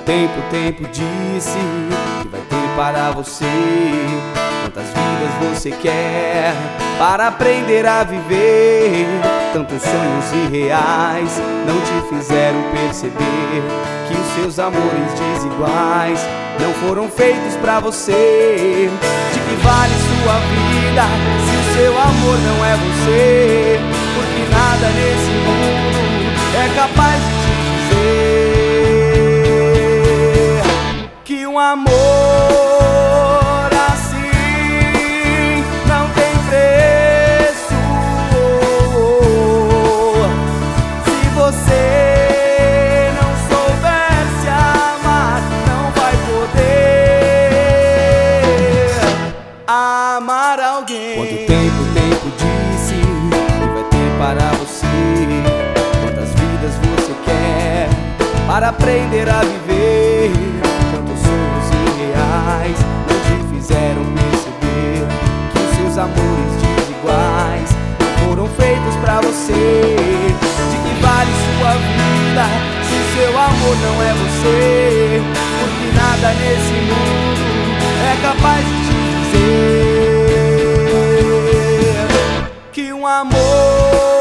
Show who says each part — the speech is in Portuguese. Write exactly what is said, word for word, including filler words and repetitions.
Speaker 1: tempo, o tempo disse que vai ter para você. Quantas vidas você quer para aprender a viver? Tantos sonhos irreais não te fizeram perceber que os seus amores desiguais não foram feitos pra você. De que vale sua vida se o seu amor não é você? Porque nada nesse mundo é capaz de te dizer que um amor assim não tem preço. Se você não souber se amar, não vai poder amar alguém. Quanto tempo o tempo disse que vai ter para você? Quantas vidas você quer para aprender a viver? Tantos sonhos irreais não te fizeram perceber que os seus amores desiguais não foram feitos pra você. De que vale sua vida se o seu amor não é você? Porque nada nesse mundo é capaz de te dizer que um amor